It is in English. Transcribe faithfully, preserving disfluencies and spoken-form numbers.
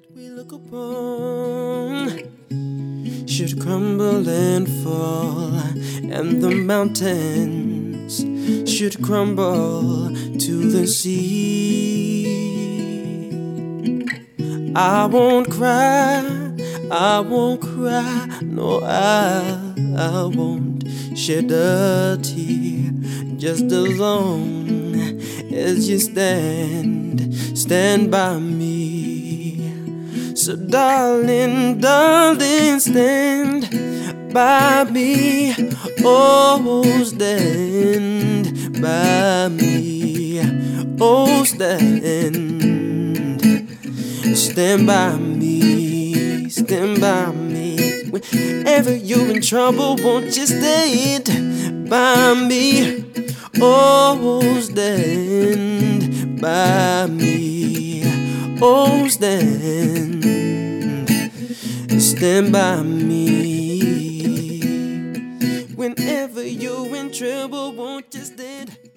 we look upon should crumble and fall, and the mountains should crumble to the sea. I won't cry, I won't cry, no, I, I won't shed a tear, just as long as you stand, stand by me. So darling, darling, stand by me, oh, stand by me, oh, stand, stand by me, stand by me. Whenever you're in trouble, won't you stand by me, oh, stand by me, oh, stand, stand by me. Whenever you're in trouble, won't you stand